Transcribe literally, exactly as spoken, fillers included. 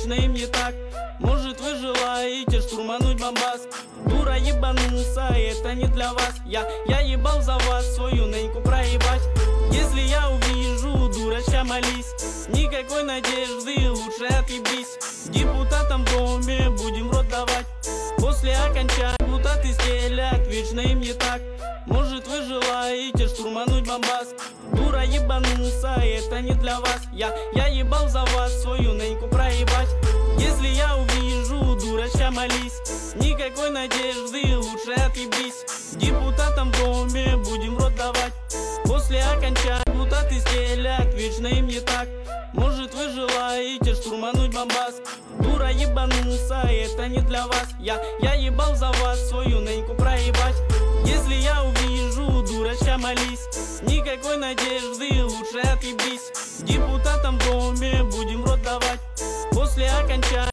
вечно им не так. Может, вы желаете штурмануть Бомбас? Дура ебанулся, это не для вас. Я, я ебал за вас свою неньку проебать. Если я увижу, дурачка, молись. Никакой надежды, лучше отъебись. Депутатам в доме будем в рот давать. После окончания депутаты стелят, вечно им не так. Может, вы желаете штурмануть Бомбас? Дура ебанулся, это не для вас. Я, я ебал за вас свою неньку проебать. Если я увижу, дурачка, молись. Никакой надежды, лучше отъебись. Депутатам в доме будем в рот давать. После окончания депутаты стелят, вечно им не так. Может, вы желаете штурмануть Бомбас? Дура ебанулся, это не для вас. Я, я ебал за вас свою неньку проебать. Если я увижу, дурачка, молись. Никакой надежды, лучше отъебись. Депутатам в доме будем в рот давать. После окончания